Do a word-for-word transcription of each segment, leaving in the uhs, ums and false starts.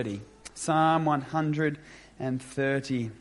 Psalm one hundred thirty.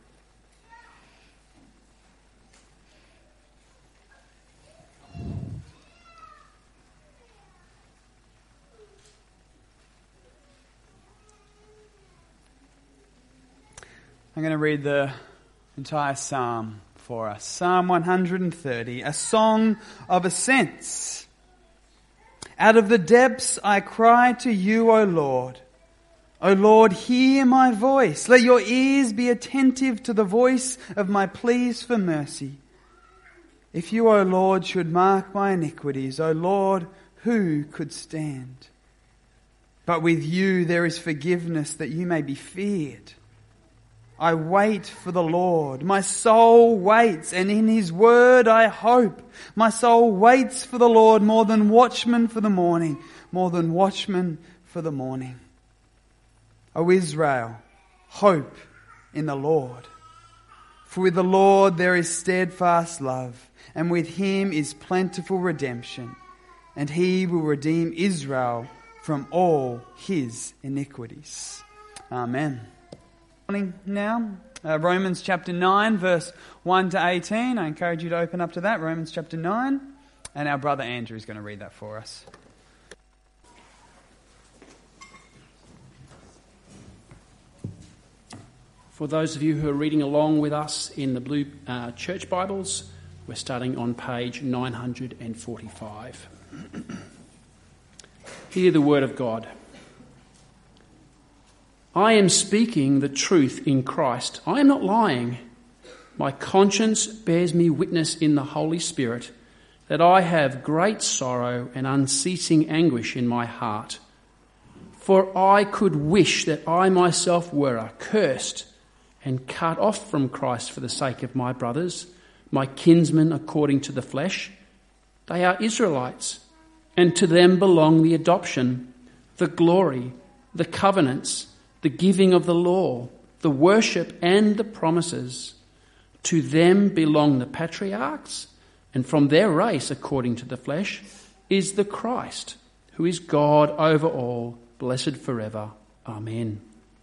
I'm going to read the entire psalm for us. Psalm one hundred thirty, a song of ascents. Out of the depths I cry to you, O Lord. O Lord, hear my voice. Let your ears be attentive to the voice of my pleas for mercy. If you, O Lord, should mark my iniquities, O Lord, who could stand? But with you there is forgiveness, that you may be feared. I wait for the Lord. My soul waits, and in his word I hope. My soul waits for the Lord more than watchmen for the morning, more than watchmen for the morning. O Israel, hope in the Lord. For with the Lord there is steadfast love, and with him is plentiful redemption, and he will redeem Israel from all his iniquities. Amen. Now, uh, Romans chapter nine, verse one to eighteen. I encourage you to open up to that, Romans chapter nine. And our brother Andrew is going to read that for us. For those of you who are reading along with us in the blue uh, church Bibles, we're starting on page nine hundred forty-five. Hear the word of God. I am speaking the truth in Christ. I am not lying. My conscience bears me witness in the Holy Spirit that I have great sorrow and unceasing anguish in my heart. For I could wish that I myself were accursed and cut off from Christ for the sake of my brothers, my kinsmen according to the flesh. They are Israelites, and to them belong the adoption, the glory, the covenants, the giving of the law, the worship and the promises. To them belong the patriarchs, and from their race, according to the flesh, is the Christ, who is God over all, blessed forever. Amen.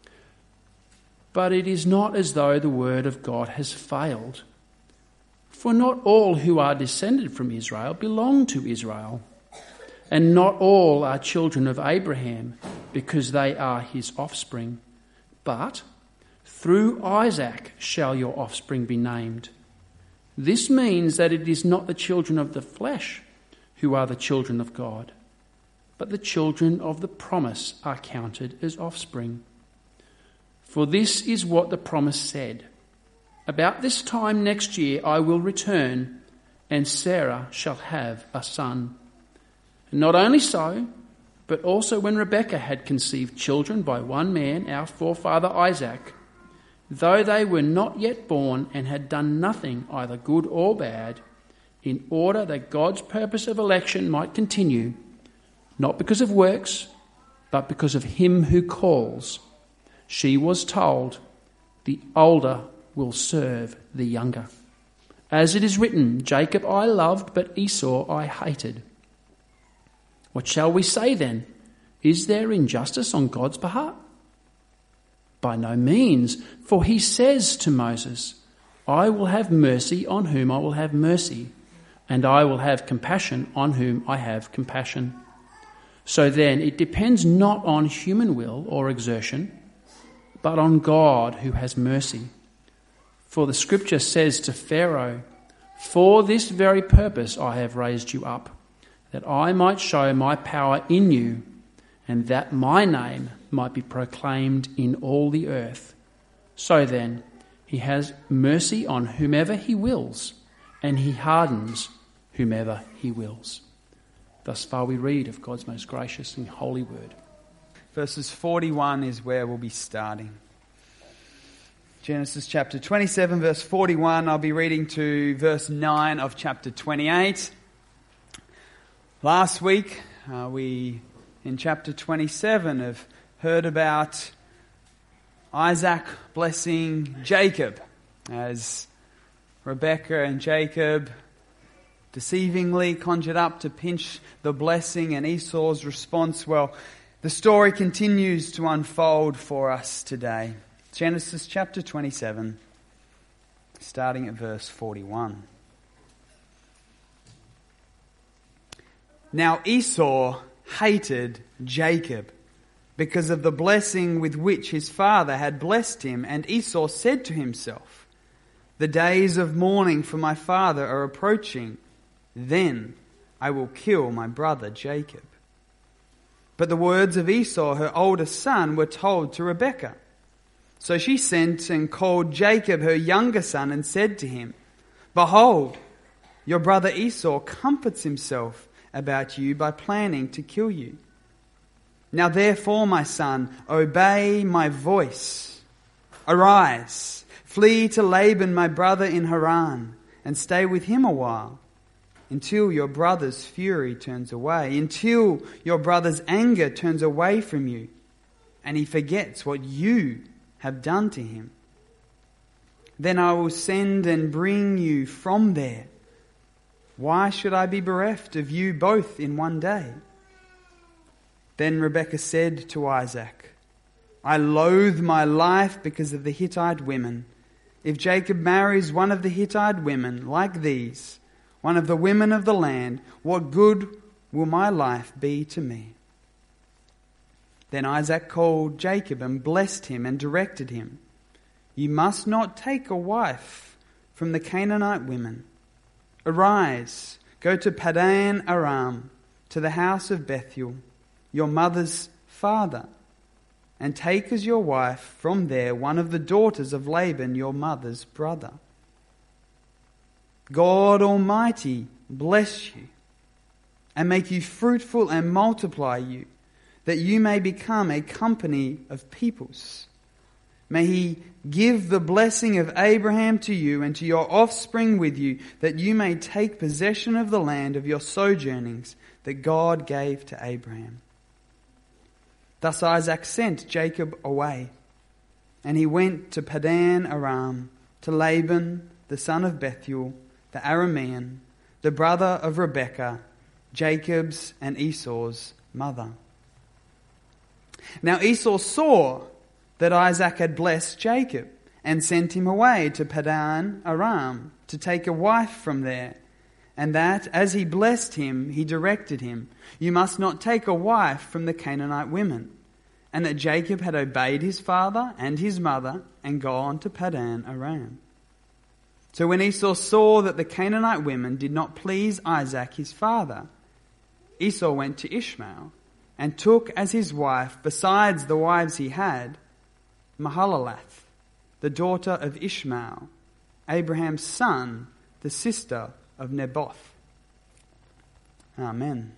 But it is not as though the word of God has failed. For not all who are descended from Israel belong to Israel, and not all are children of Abraham, because they are his offspring. But through Isaac shall your offspring be named. This means that it is not the children of the flesh who are the children of God, but the children of the promise are counted as offspring. For this is what the promise said. About this time next year I will return, and Sarah shall have a son. And not only so, but also when Rebekah had conceived children by one man, our forefather Isaac, though they were not yet born and had done nothing, either good or bad, in order that God's purpose of election might continue, not because of works, but because of him who calls, she was told, the older will serve the younger. As it is written, Jacob I loved, but Esau I hated. What shall we say then? Is there injustice on God's behalf? By no means, for he says to Moses, I will have mercy on whom I will have mercy, and I will have compassion on whom I have compassion. So then it depends not on human will or exertion, but on God who has mercy. For the scripture says to Pharaoh, for this very purpose I have raised you up, that I might show my power in you, and that my name might be proclaimed in all the earth. So then, he has mercy on whomever he wills, and he hardens whomever he wills. Thus far we read of God's most gracious and holy word. Verses forty-one is where we'll be starting. Genesis chapter twenty-seven, verse forty-one. I'll be reading to verse nine of chapter twenty-eight. Last week, uh, we, in chapter twenty-seven, have heard about Isaac blessing Jacob as Rebekah and Jacob deceivingly conjured up to pinch the blessing, and Esau's response, well, The story continues to unfold for us today. Genesis chapter twenty-seven, starting at verse forty-one. Now Esau hated Jacob because of the blessing with which his father had blessed him, and Esau said to himself, "The days of mourning for my father are approaching. Then I will kill my brother Jacob." But the words of Esau, her oldest son, were told to Rebekah. So she sent and called Jacob, her younger son, and said to him, "Behold, your brother Esau comforts himself about you by planning to kill you. Now therefore, my son, obey my voice. Arise, flee to Laban my brother in Haran, and stay with him a while, until your brother's fury turns away, until your brother's anger turns away from you, and he forgets what you have done to him. Then I will send and bring you from there. Why should I be bereft of you both in one day?" Then Rebekah said to Isaac, "I loathe my life because of the Hittite women. If Jacob marries one of the Hittite women like these, one of the women of the land, what good will my life be to me?" Then Isaac called Jacob and blessed him and directed him, "You must not take a wife from the Canaanite women. Arise, go to Padan Aram, to the house of Bethuel, your mother's father, and take as your wife from there one of the daughters of Laban, your mother's brother. God Almighty bless you, and make you fruitful and multiply you, that you may become a company of peoples. May he give the blessing of Abraham to you and to your offspring with you, that you may take possession of the land of your sojournings that God gave to Abraham." Thus Isaac sent Jacob away, and he went to Padan Aram, to Laban, the son of Bethuel, the Aramean, the brother of Rebekah, Jacob's and Esau's mother. Now Esau saw that Isaac had blessed Jacob, and sent him away to Padan Aram to take a wife from there, and that as he blessed him, he directed him, "You must not take a wife from the Canaanite women," and that Jacob had obeyed his father and his mother and gone to Padan Aram. So when Esau saw that the Canaanite women did not please Isaac his father, Esau went to Ishmael and took as his wife, besides the wives he had, Mahalath, the daughter of Ishmael, Abraham's son, the sister of Naboth. Amen.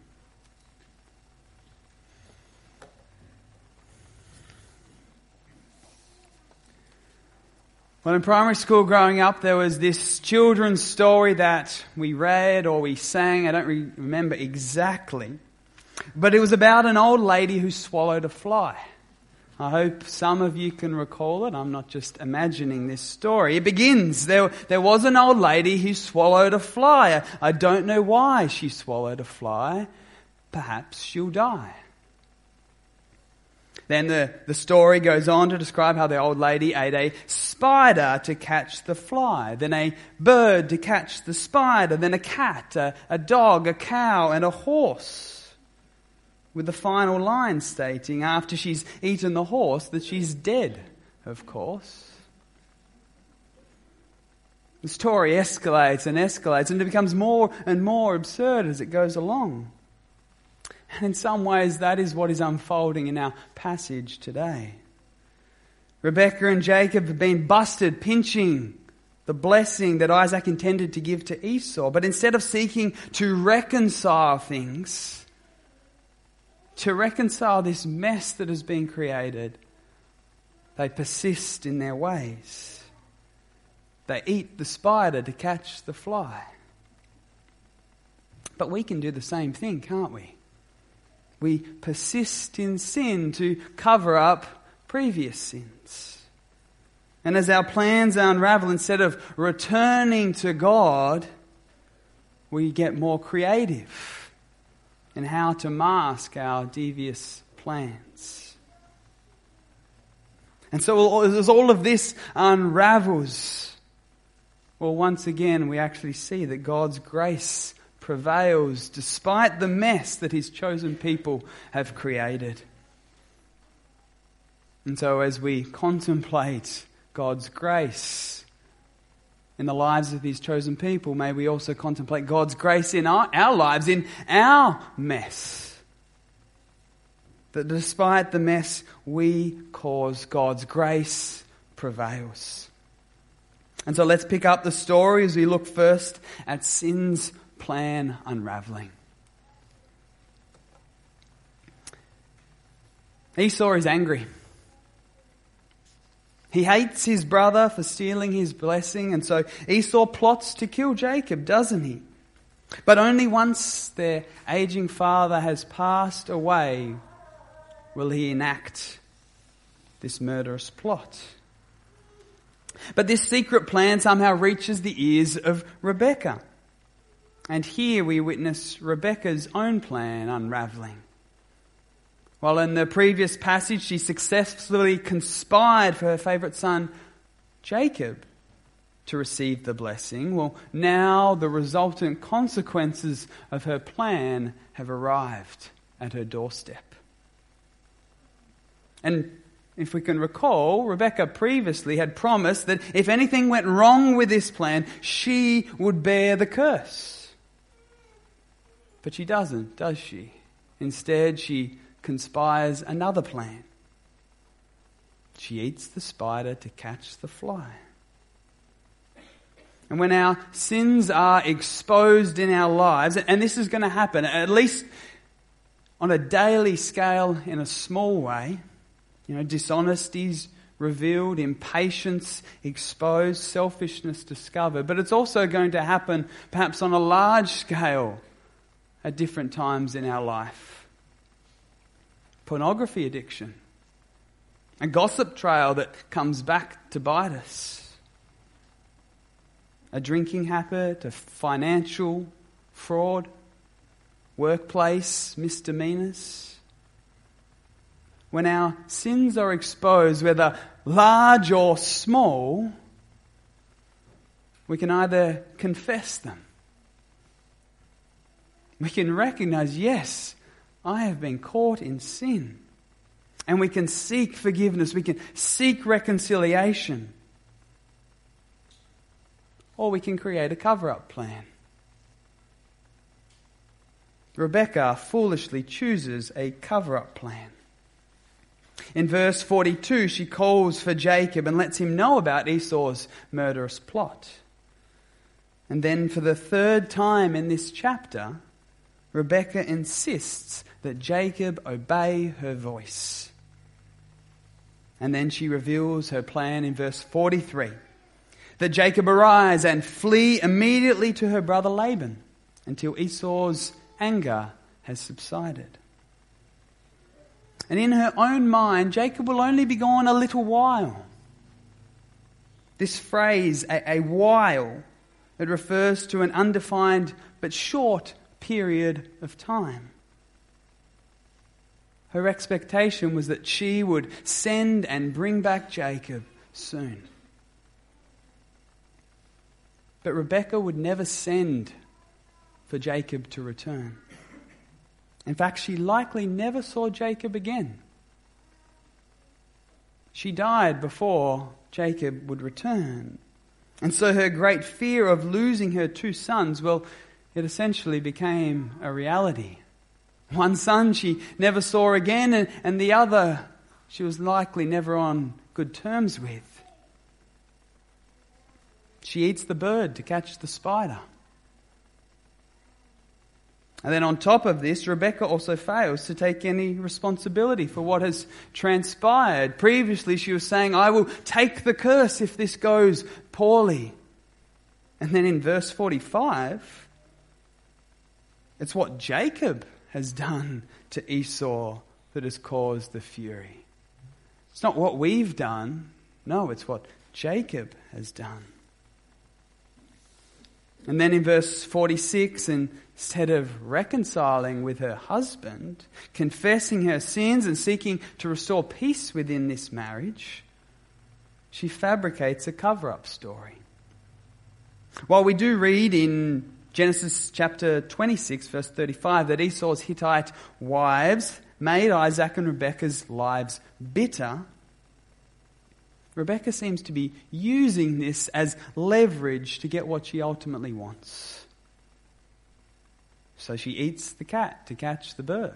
Well, in primary school growing up, there was this children's story that we read or we sang. I don't re- remember exactly. But it was about an old lady who swallowed a fly. I hope some of you can recall it. I'm not just imagining this story. It begins, there, there was an old lady who swallowed a fly. I don't know why she swallowed a fly. Perhaps she'll die. Then the, the story goes on to describe how the old lady ate a spider to catch the fly, then a bird to catch the spider, then a cat, a, a dog, a cow, and a horse. With the final line stating, after she's eaten the horse, that she's dead, of course. The story escalates and escalates, and it becomes more and more absurd as it goes along. And in some ways, that is what is unfolding in our passage today. Rebekah and Jacob have been busted, pinching the blessing that Isaac intended to give to Esau. But instead of seeking to reconcile things, to reconcile this mess that has been created, they persist in their ways. They eat the spider to catch the fly. But we can do the same thing, can't we? We persist in sin to cover up previous sins. And as our plans unravel, instead of returning to God, we get more creative in how to mask our devious plans. And so as all of this unravels, well, once again, we actually see that God's grace prevails despite the mess that his chosen people have created. And so as we contemplate God's grace in the lives of his chosen people, may we also contemplate God's grace in our, our lives, in our mess. That despite the mess we cause, God's grace prevails. And so let's pick up the story as we look first at sin's plan unraveling. Esau is angry. He hates his brother for stealing his blessing, and so Esau plots to kill Jacob, doesn't he? But only once their aging father has passed away will he enact this murderous plot. But this secret plan somehow reaches the ears of Rebekah. And here we witness Rebekah's own plan unraveling. While in the previous passage she successfully conspired for her favourite son, Jacob, to receive the blessing, well, now the resultant consequences of her plan have arrived at her doorstep. And if we can recall, Rebekah previously had promised that if anything went wrong with this plan, she would bear the curse. But she doesn't, does she? Instead, she conspires another plan. She eats the spider to catch the fly. And when our sins are exposed in our lives, and this is going to happen, at least on a daily scale in a small way, you know, dishonesties revealed, impatience exposed, selfishness discovered, but it's also going to happen perhaps on a large scale at different times in our life. Pornography addiction, a gossip trail that comes back to bite us, a drinking habit, a financial fraud, workplace misdemeanors. When our sins are exposed, whether large or small, we can either confess them. We can recognize, yes, I have been caught in sin. And we can seek forgiveness. We can seek reconciliation. Or we can create a cover-up plan. Rebekah foolishly chooses a cover-up plan. In verse forty-two, she calls for Jacob and lets him know about Esau's murderous plot. And then for the third time in this chapter, Rebekah insists that Jacob obey her voice. And then she reveals her plan in verse forty-three. That Jacob arise and flee immediately to her brother Laban until Esau's anger has subsided. And in her own mind, Jacob will only be gone a little while. This phrase, a, a while, it refers to an undefined but short period of time. Her expectation was that she would send and bring back Jacob soon. But Rebekah would never send for Jacob to return. In fact, she likely never saw Jacob again. She died before Jacob would return. And so her great fear of losing her two sons, well, it essentially became a reality. One son she never saw again, and, and the other she was likely never on good terms with. She eats the bird to catch the spider. And then on top of this, Rebekah also fails to take any responsibility for what has transpired. Previously, she was saying, I will take the curse if this goes poorly. And then in verse forty-five, it's what Jacob has done to Esau that has caused the fury. It's not what we've done. No, it's what Jacob has done. And then in verse forty-six, instead of reconciling with her husband, confessing her sins and seeking to restore peace within this marriage, she fabricates a cover-up story. While we do read in Genesis chapter twenty-six, verse thirty-five, that Esau's Hittite wives made Isaac and Rebekah's lives bitter, Rebekah seems to be using this as leverage to get what she ultimately wants. So she eats the cat to catch the bird.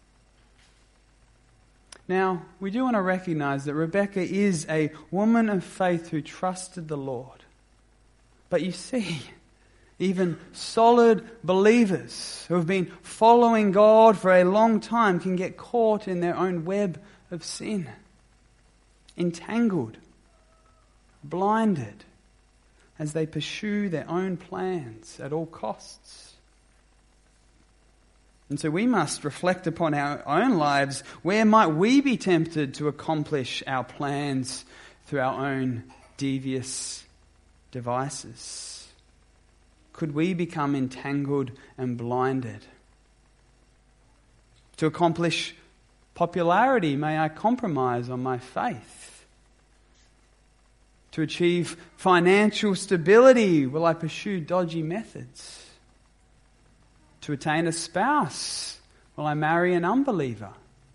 Now, we do want to recognize that Rebekah is a woman of faith who trusted the Lord. But you see, even solid believers who have been following God for a long time can get caught in their own web of sin. Entangled, blinded, as they pursue their own plans at all costs. And so we must reflect upon our own lives. Where might we be tempted to accomplish our plans through our own devious devices? Could we become entangled and blinded? To accomplish popularity, may I compromise on my faith? To achieve financial stability, will I pursue dodgy methods? To attain a spouse, will I marry an unbeliever?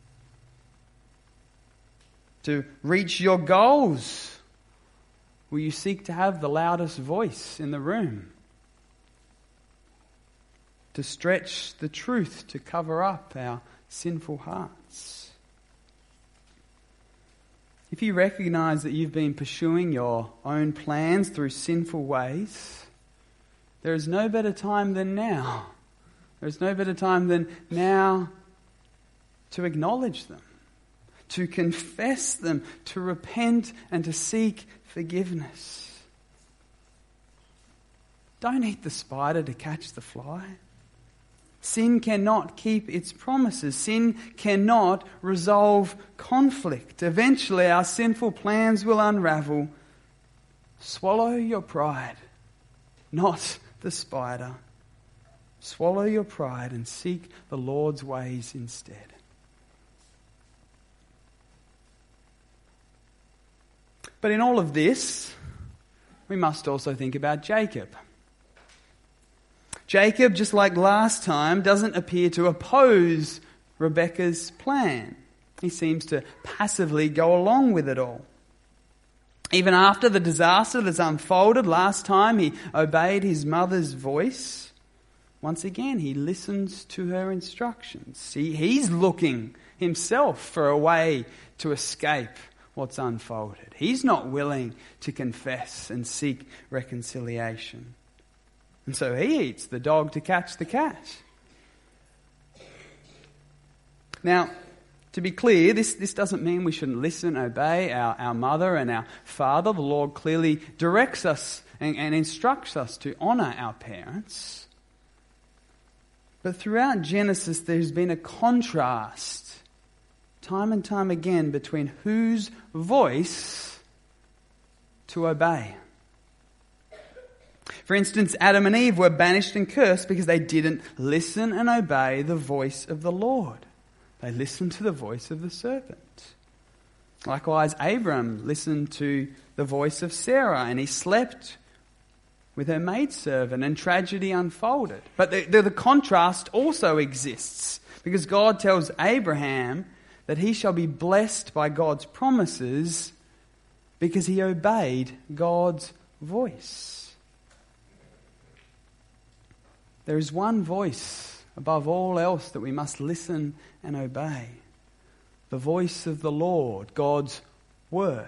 To reach your goals, will you seek to have the loudest voice in the room? To stretch the truth to cover up our sinful hearts? If you recognize that you've been pursuing your own plans through sinful ways, there is no better time than now. There is no better time than now to acknowledge them, to confess them, to repent and to seek forgiveness. Don't eat the spider to catch the fly. Sin cannot keep its promises. Sin cannot resolve conflict. Eventually our sinful plans will unravel. Swallow your pride, not the spider. Swallow your pride and seek the Lord's ways instead. But in all of this, we must also think about Jacob. Jacob, just like last time, doesn't appear to oppose Rebekah's plan. He seems to passively go along with it all. Even after the disaster that's unfolded last time, he obeyed his mother's voice. Once again, he listens to her instructions. He, he's looking himself for a way to escape what's unfolded. He's not willing to confess and seek reconciliation. And so he eats the dog to catch the cat. Now, to be clear, this, this doesn't mean we shouldn't listen, obey our, our mother and our father. The Lord clearly directs us and, and instructs us to honour our parents. But throughout Genesis, there's been a contrast, time and time again, between whose voice to obey. For instance, Adam and Eve were banished and cursed because they didn't listen and obey the voice of the Lord. They listened to the voice of the serpent. Likewise, Abram listened to the voice of Sarah and he slept with her maidservant and tragedy unfolded. But the, the, the contrast also exists because God tells Abraham that he shall be blessed by God's promises because he obeyed God's voice. There is one voice above all else that we must listen and obey. The voice of the Lord, God's word.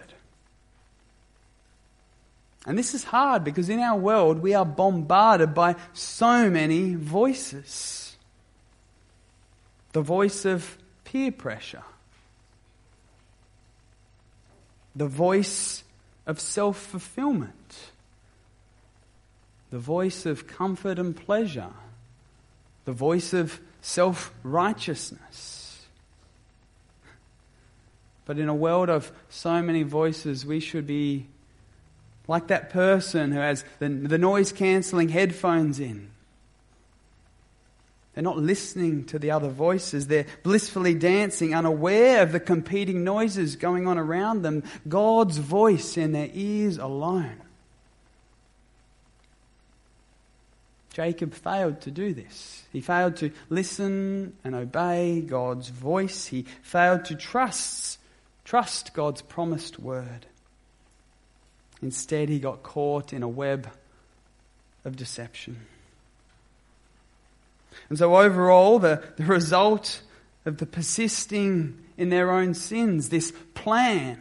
And this is hard because in our world we are bombarded by so many voices. The voice of peer pressure. The voice of self-fulfillment. The voice of comfort and pleasure. The voice of self-righteousness. But in a world of so many voices, we should be Like that person who has the, the noise-cancelling headphones in. They're not listening to the other voices. They're blissfully dancing, unaware of the competing noises going on around them. God's voice in their ears alone. Jacob failed to do this. He failed to listen and obey God's voice. He failed to trust, trust God's promised word. Instead, he got caught in a web of deception. And so overall, the, the result of the persisting in their own sins, this plan,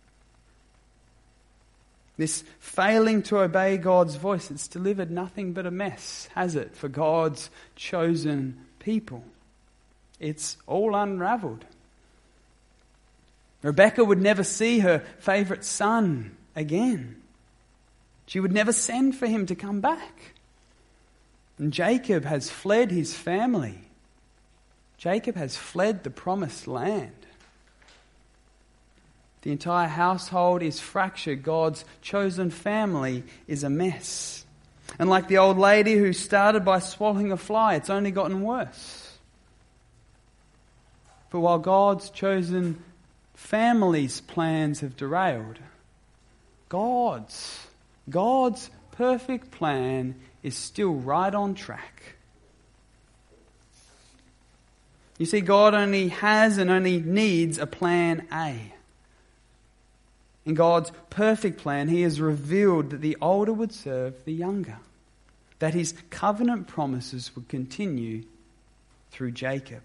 this failing to obey God's voice, it's delivered nothing but a mess, has it, for God's chosen people? It's all unravelled. Rebecca would never see her favourite son again. She would never send for him to come back. And Jacob has fled his family. Jacob has fled the promised land. The entire household is fractured. God's chosen family is a mess. And like the old lady who started by swallowing a fly, it's only gotten worse. But while God's chosen family's plans have derailed, God's, God's perfect plan is still right on track. You see, God only has and only needs a plan A. In God's perfect plan, he has revealed that the older would serve the younger, that his covenant promises would continue through Jacob.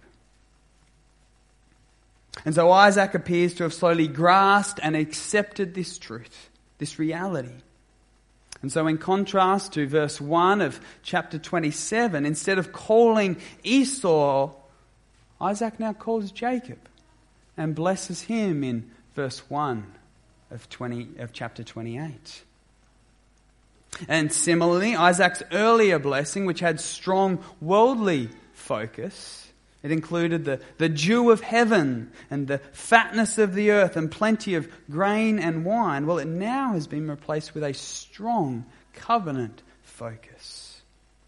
And so Isaac appears to have slowly grasped and accepted this truth, this reality. And so in contrast to verse one of chapter twenty-seven, instead of calling Esau, Isaac now calls Jacob and blesses him in verse one of twenty of chapter twenty-eight. And similarly, Isaac's earlier blessing, which had strong worldly focus, it included the, the dew of heaven and the fatness of the earth and plenty of grain and wine. Well, it now has been replaced with a strong covenant focus.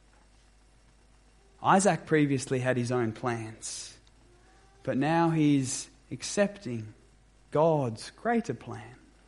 Isaac previously had his own plans, but now he's accepting God's greater plan.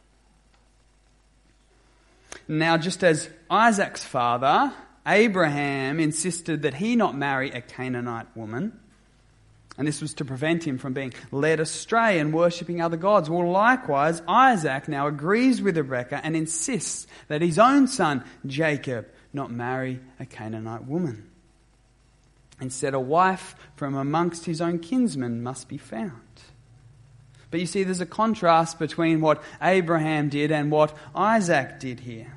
Now, just as Isaac's father, Abraham, insisted that he not marry a Canaanite woman, and this was to prevent him from being led astray and worshipping other gods, well, likewise, Isaac now agrees with Rebekah and insists that his own son, Jacob, not marry a Canaanite woman. Instead, a wife from amongst his own kinsmen must be found. But you see, there's a contrast between what Abraham did and what Isaac did here.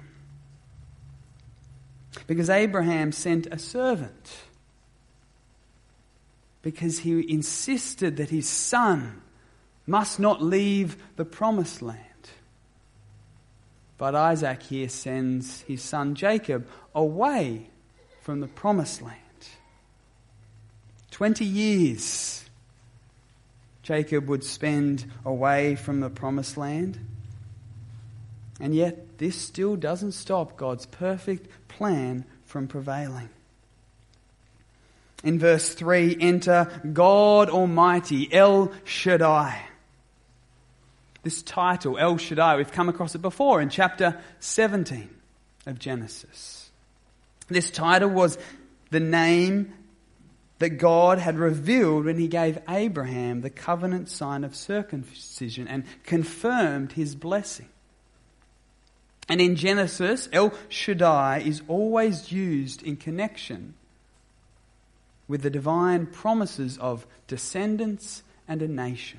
Because Abraham sent a servant. Because he insisted that his son must not leave the promised land. But Isaac here sends his son Jacob away from the promised land. Twenty years Jacob would spend away from the promised land. And yet this still doesn't stop God's perfect plan from prevailing. In verse three, enter God Almighty, El Shaddai. This title, El Shaddai, we've come across it before in chapter seventeen of Genesis. This title was the name that God had revealed when he gave Abraham the covenant sign of circumcision and confirmed his blessing. And in Genesis, El Shaddai is always used in connection with the divine promises of descendants and a nation.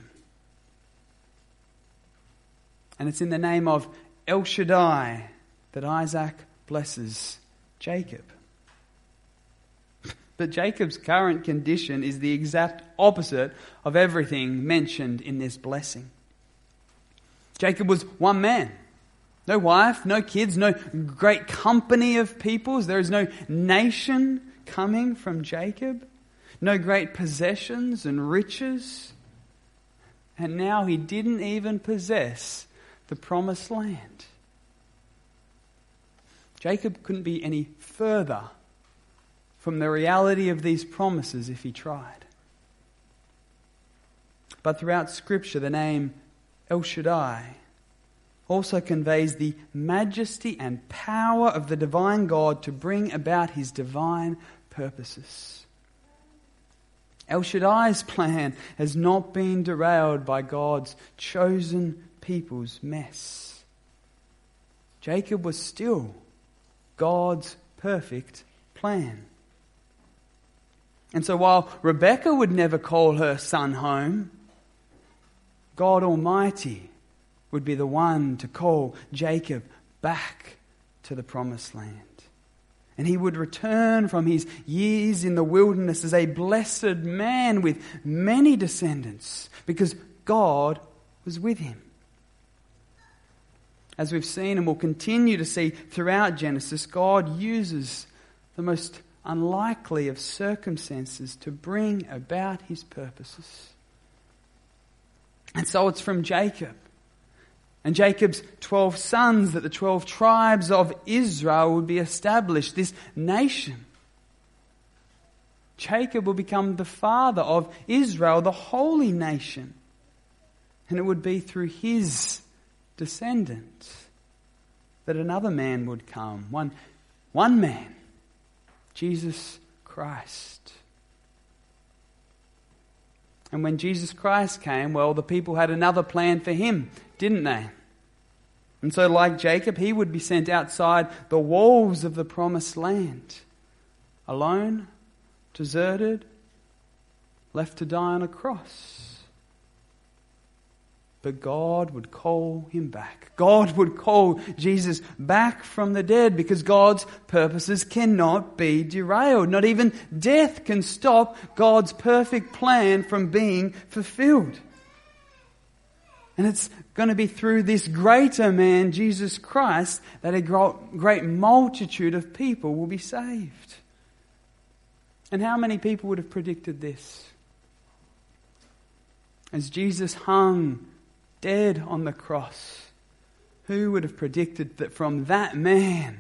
And it's in the name of El Shaddai that Isaac blesses Jacob. But Jacob's current condition is the exact opposite of everything mentioned in this blessing. Jacob was one man. No wife, no kids, no great company of peoples. There is no nation coming from Jacob. No great possessions and riches. And now he didn't even possess the promised land. Jacob couldn't be any further from the reality of these promises if he tried. But throughout Scripture, the name El Shaddai also conveys the majesty and power of the divine God to bring about his divine purposes. El Shaddai's plan has not been derailed by God's chosen people's mess. Jacob was still God's perfect plan. And so while Rebekah would never call her son home, God Almighty would be the one to call Jacob back to the promised land. And he would return from his years in the wilderness as a blessed man with many descendants, because God was with him. As we've seen and will continue to see throughout Genesis, God uses the most unlikely of circumstances to bring about his purposes. And so it's from Jacob and Jacob's twelve sons that the twelve tribes of Israel would be established, this nation. Jacob will become the father of Israel, the holy nation. And it would be through his descendant that another man would come. One, one man, Jesus Christ. And when Jesus Christ came, well, the people had another plan for him, didn't they? And so like Jacob, he would be sent outside the walls of the promised land, alone, deserted, left to die on a cross. But God would call him back. God would call Jesus back from the dead, because God's purposes cannot be derailed. Not even death can stop God's perfect plan from being fulfilled. And it's going to be through this greater man, Jesus Christ, that a great multitude of people will be saved. And how many people would have predicted this? As Jesus hung dead on the cross, who would have predicted that from that man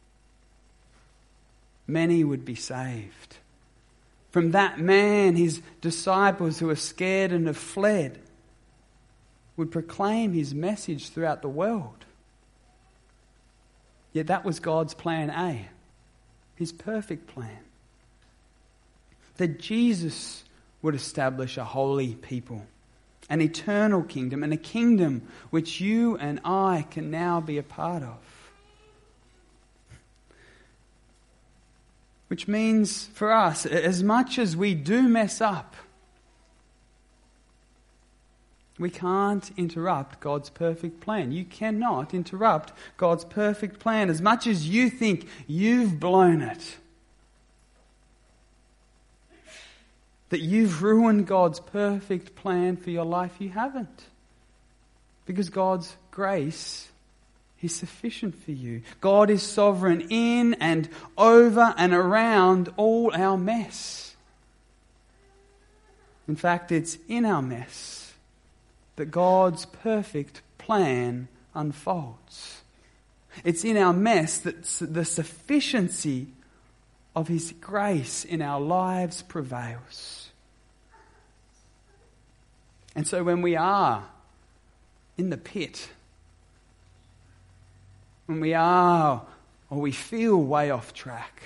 many would be saved? From that man, his disciples who are scared and have fled would proclaim his message throughout the world. Yet that was God's plan A, his perfect plan. That Jesus would establish a holy people, an eternal kingdom, and a kingdom which you and I can now be a part of. Which means for us, as much as we do mess up, we can't interrupt God's perfect plan. You cannot interrupt God's perfect plan. As much as you think you've blown it, that you've ruined God's perfect plan for your life, you haven't. Because God's grace is sufficient for you. God is sovereign in and over and around all our mess. In fact, it's in our mess that God's perfect plan unfolds. It's in our mess that the sufficiency of his grace in our lives prevails. And so when we are in the pit, when we are or we feel way off track,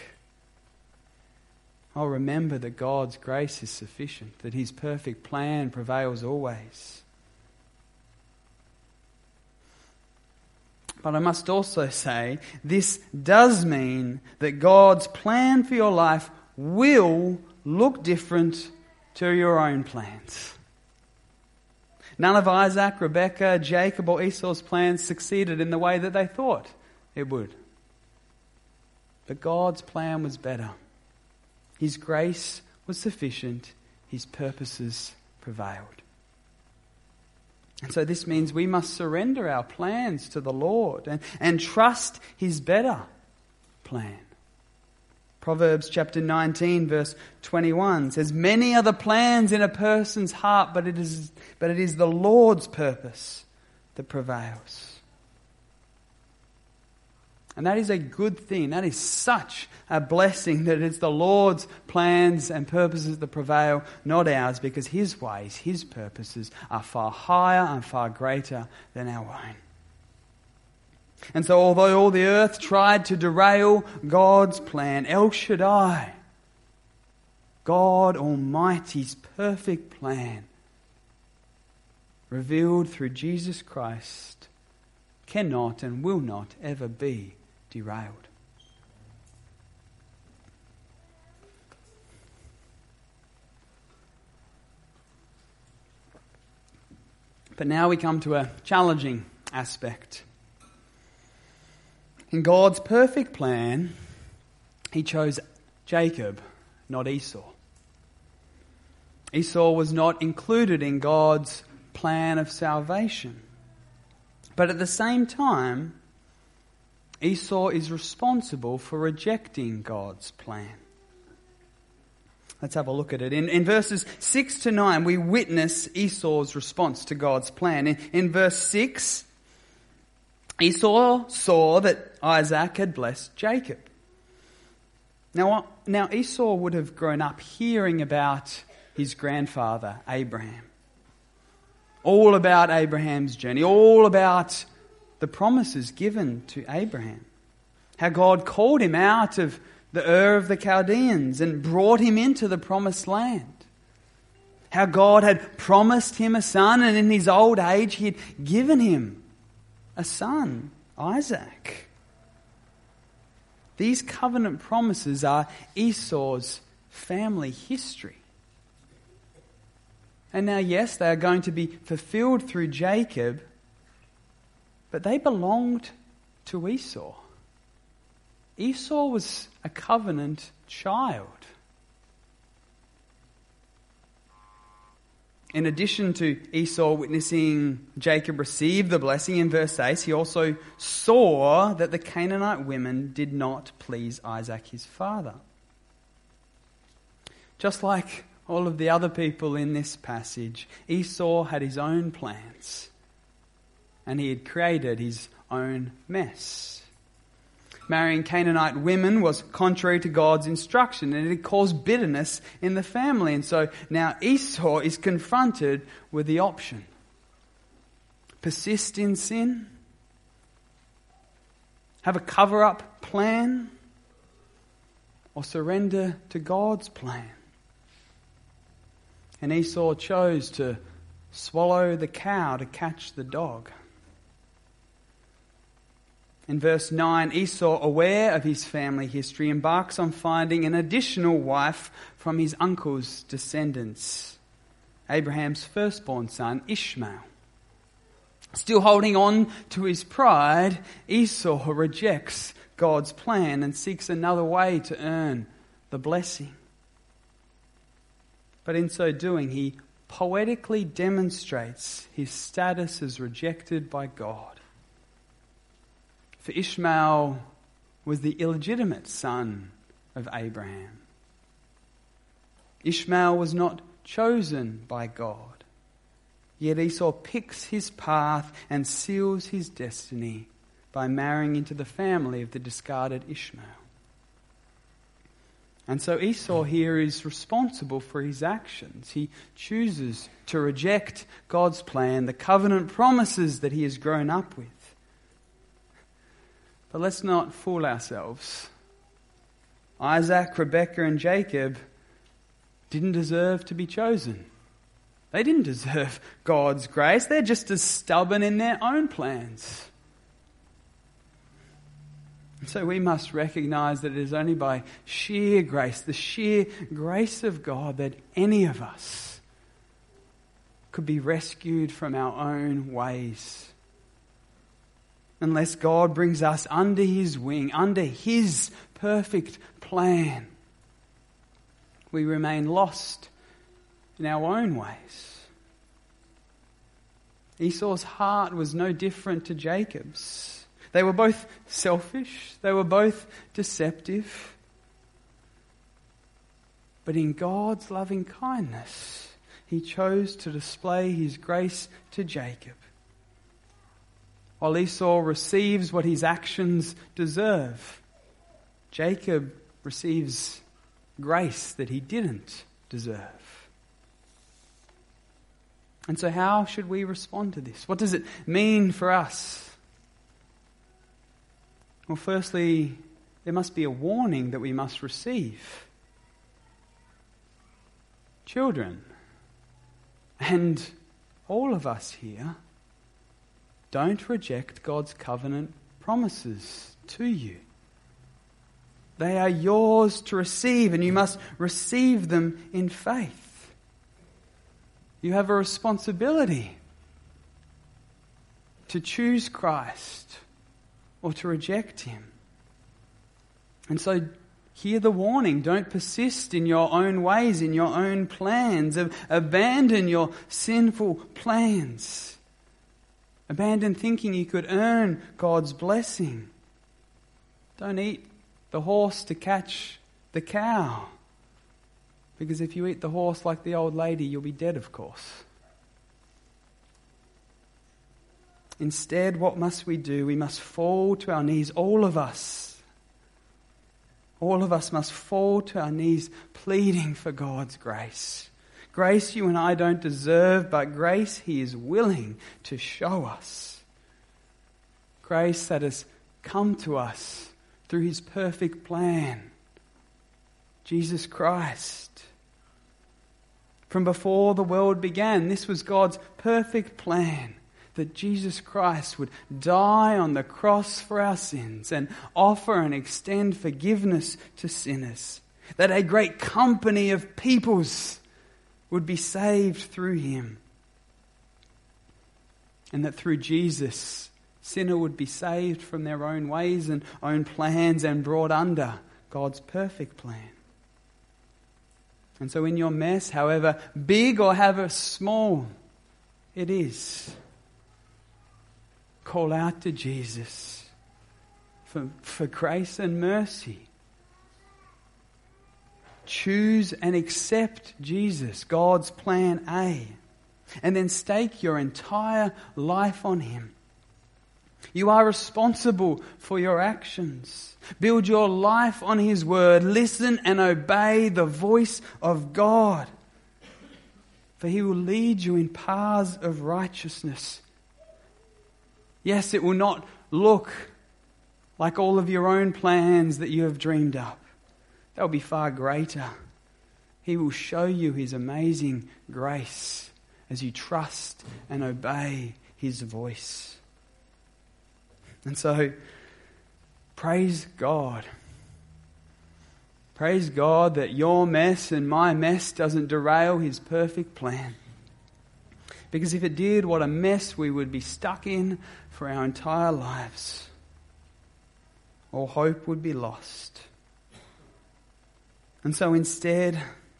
I'll remember that God's grace is sufficient, that his perfect plan prevails always. But I must also say, this does mean that God's plan for your life will look different to your own plans. None of Isaac, Rebekah, Jacob or Esau's plans succeeded in the way that they thought it would. But God's plan was better. His grace was sufficient. His purposes prevailed. And so this means we must surrender our plans to the Lord and, and trust his better plan. Proverbs chapter nineteen verse twenty-one says, "Many are the plans in a person's heart, but it is but it is the Lord's purpose that prevails." And that is a good thing. That is such a blessing that it's the Lord's plans and purposes that prevail, not ours, because His ways, His purposes are far higher and far greater than our own. And so although all the earth tried to derail God's plan, El Shaddai, God Almighty's perfect plan, revealed through Jesus Christ, cannot and will not ever be derailed. But now we come to a challenging aspect. In God's perfect plan, He chose Jacob, not Esau. Esau was not included in God's plan of salvation. But at the same time, Esau is responsible for rejecting God's plan. Let's have a look at it. In, in verses six to nine, we witness Esau's response to God's plan. In, in verse six, Esau saw that Isaac had blessed Jacob. Now, now Esau would have grown up hearing about his grandfather, Abraham. All about Abraham's journey, all about the promises given to Abraham. How God called him out of the Ur of the Chaldeans and brought him into the promised land. How God had promised him a son, and in his old age He had given him a son, Isaac. These covenant promises are Esau's family history. And now, yes, they are going to be fulfilled through Jacob, but they belonged to Esau. Esau was a covenant child. In addition to Esau witnessing Jacob receive the blessing in verse eight, he also saw that the Canaanite women did not please Isaac, his father. Just like all of the other people in this passage, Esau had his own plans, and he had created his own mess. Marrying Canaanite women was contrary to God's instruction, and it caused bitterness in the family. And so now Esau is confronted with the option: persist in sin, have a cover-up plan, or surrender to God's plan. And Esau chose to swallow the cow to catch the dog. In verse nine, Esau, aware of his family history, embarks on finding an additional wife from his uncle's descendants, Abraham's firstborn son, Ishmael. Still holding on to his pride, Esau rejects God's plan and seeks another way to earn the blessing. But in so doing, he poetically demonstrates his status as rejected by God. For Ishmael was the illegitimate son of Abraham. Ishmael was not chosen by God. Yet Esau picks his path and seals his destiny by marrying into the family of the discarded Ishmael. And so Esau here is responsible for his actions. He chooses to reject God's plan, the covenant promises that he has grown up with. But let's not fool ourselves. Isaac, Rebekah, and Jacob didn't deserve to be chosen. They didn't deserve God's grace. They're just as stubborn in their own plans. And so we must recognize that it is only by sheer grace, the sheer grace of God, that any of us could be rescued from our own ways. Unless God brings us under His wing, under His perfect plan, we remain lost in our own ways. Esau's heart was no different to Jacob's. They were both selfish. They were both deceptive. But in God's loving kindness, He chose to display His grace to Jacob. while Esau receives what his actions deserve, Jacob receives grace that he didn't deserve. And so how should we respond to this? What does it mean for us? Well, firstly, there must be a warning that we must receive. Children, and all of us here, don't reject God's covenant promises to you. They are yours to receive, and you must receive them in faith. You have a responsibility to choose Christ or to reject him. And so hear the warning. Don't persist in your own ways, in your own plans. Abandon your sinful plans. Abandon thinking you could earn God's blessing. Don't eat the horse to catch the cow. Because if you eat the horse like the old lady, you'll be dead, of course. Instead, what must we do? We must fall to our knees, all of us. All of us must fall to our knees, pleading for God's grace. Grace you and I don't deserve, but grace he is willing to show us. Grace that has come to us through his perfect plan, Jesus Christ. From before the world began, this was God's perfect plan, that Jesus Christ would die on the cross for our sins and offer and extend forgiveness to sinners. That a great company of peoples would be saved through him. And that through Jesus, sinner would be saved from their own ways and own plans and brought under God's perfect plan. And so in your mess, however big or however small it is, call out to Jesus for, for grace and mercy. Choose and accept Jesus, God's plan A, and then stake your entire life on him. You are responsible for your actions. Build your life on his word. Listen and obey the voice of God. For he will lead you in paths of righteousness. Yes, it will not look like all of your own plans that you have dreamed up. They'll be far greater. He will show you his amazing grace as you trust and obey his voice. And so, praise God. Praise God that your mess and my mess doesn't derail his perfect plan. Because if it did, what a mess we would be stuck in for our entire lives. All hope would be lost. And so instead,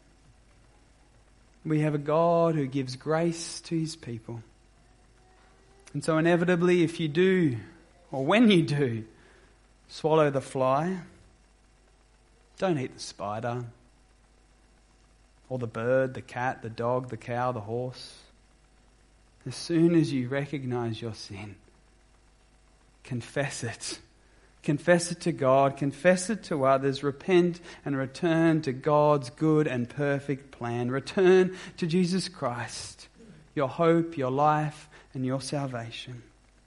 we have a God who gives grace to his people. And so inevitably, if you do, or when you do, swallow the fly, don't eat the spider, or the bird, the cat, the dog, the cow, the horse. As soon as you recognize your sin, confess it. Confess it to God, confess it to others, repent and return to God's good and perfect plan. Return to Jesus Christ, your hope, your life, and your salvation.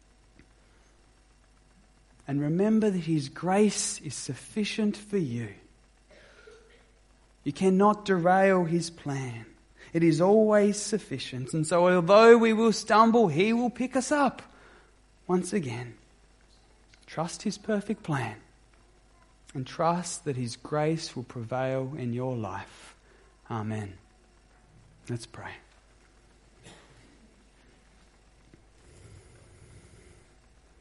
And remember that his grace is sufficient for you. You cannot derail his plan. It is always sufficient. And so although we will stumble, he will pick us up once again. Trust his perfect plan and trust that his grace will prevail in your life. Amen. Let's pray.